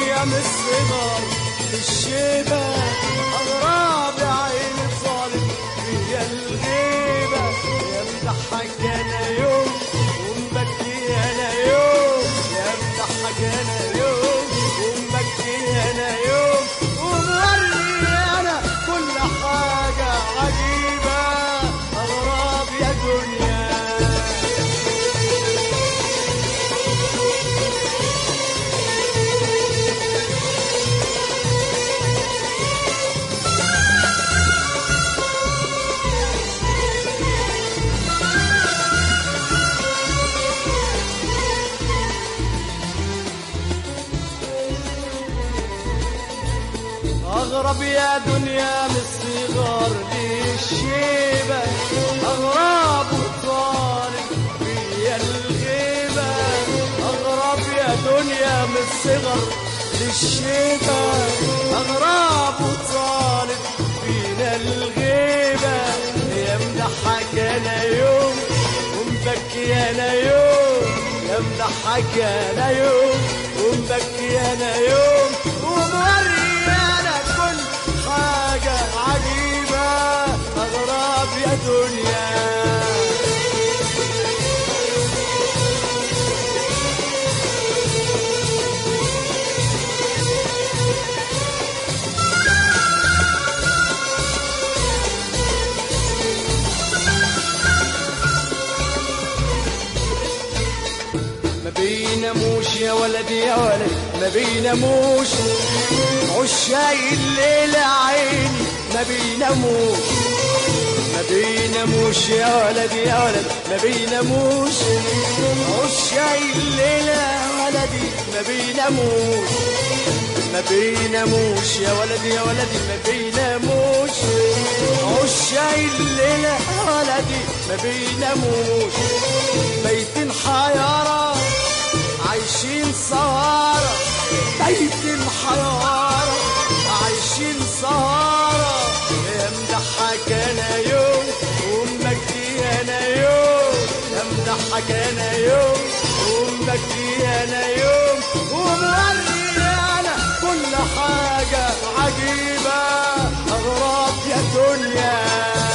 دنيا من الصغر للشيبة، أغراب يا عين الظالم هي الغيبة، يا مضحك أنا يوم ومبكي أنا يوم، يا مضحك أنا يوم ومبكي أنا يوم، وموري أنا كل حاجة عجيبة، أغراب يا دنيا. أغرب يا دنيا من الصغار للشيبة، أغراب وطارق فيا الغيبة، أغرب يا دنيا من الصغر للشيبة، أغراب وطارق فينا الغيبة، يا مضحك أنا يوم ومبكي أنا يوم، يا مضحك أنا يوم ومبكي أنا يوم، وموري حاجة عجيبة، أغراب يا دنيا. ما بيناموش يا ولد يا ولد، ما بيناموش عشاق الليل عيني، ما بيناموش ما بيناموش يا ولد يا ولد، ما بيناموش عشاق الليل يا ولدي، ما بيناموش ما بيناموش يا ولد يا ولدي، ما بيناموش عشاق الليل يا ولدي، ما بيناموش بيت حيارة عايشين سهارة، بيت الحيارة عايشين سهارة، يا مضحك أنا يوم ومبكي أنا يوم، يا مضحك أنا يوم ومبكي أنا يوم، وموري أنا كل حاجة عجيبة، أغراب يا دنيا.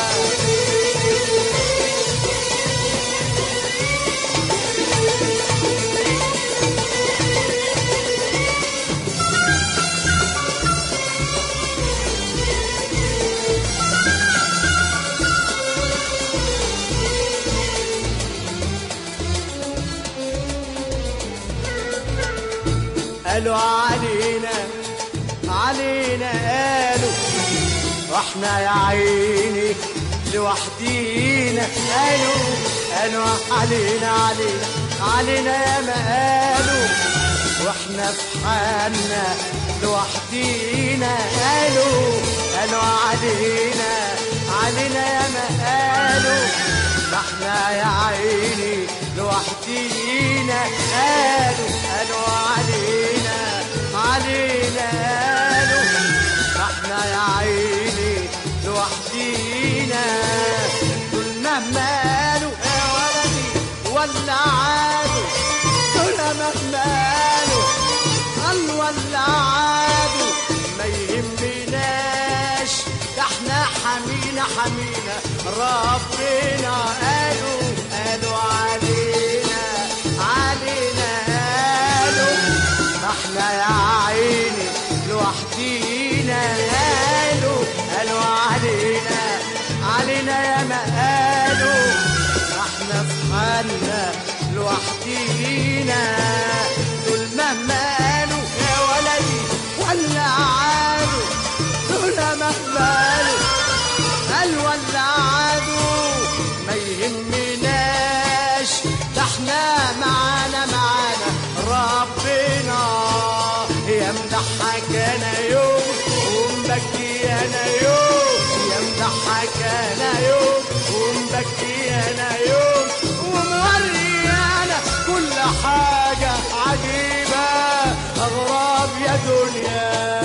قالوا علينا علينا قالوا، واحنا يا عيني لوحدينا، قالوا علينا علينا علينا يا ما قالوا، واحنا في حالنا لوحدينا، قالوا علينا علينا يا ما قالوا، احنا يا عيني لوحدينا، قالوا علينا علينا قالوا، احنا يا عيني لوحدينا، دول مهما قالوا يا ولدي ولا عادوا، دول مهما قالوا ولا عادوا، ما يهمناش، ده احنا حمينا حمينا ربنا، قالوا علينا علينا احنا يا عيني لوحدينا، قالوا علينا علينا يا ما قالوا، احنا في حالنا لوحدينا، دول مهما قالوا يا ولدي ولا عادوا، دول مهما قالوا ولا عادوا، ما يهمناش، ده احنا معانا ربنا، يا مضحك انا يوم ومبكي انا يوم، يا مضحك انا يوم ومبكي انا يوم، وموري انا كل حاجة عجيبة، اغراب يا دنيا.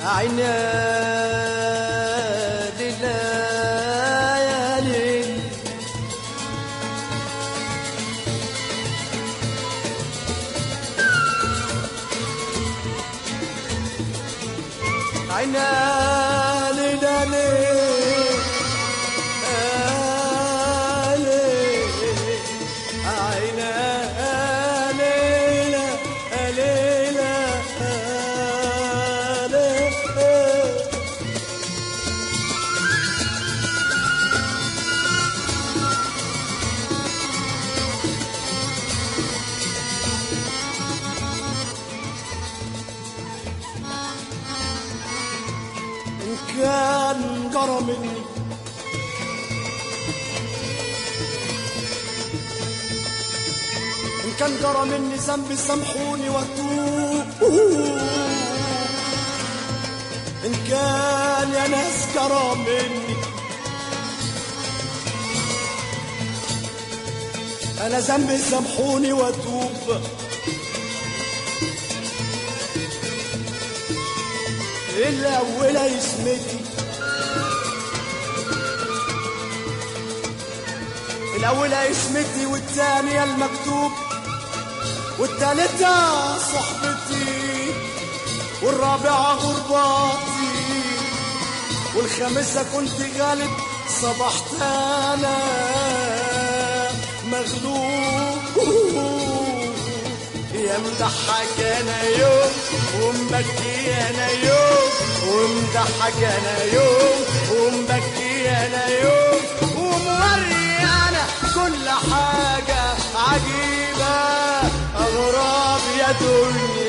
عناد الليالي عناد كان جرى مني إن كان جرى مني ذنبي سامحوني واتوب إن كان يا ناس جرى مني أنا ذنبي سامحوني واتوب الأولى اسمتي الأولى اسمتي والتانية المكتوب والتالتة صحبتي والرابعة غرباتي والخامسة كنت غالب صبحت أنا مغلوب يا مضحك انا يوم ومبكي انا يوم ومضحك انا يوم ومبكي انا يوم وموري انا كل حاجة عجيبة اغراب يا دنيا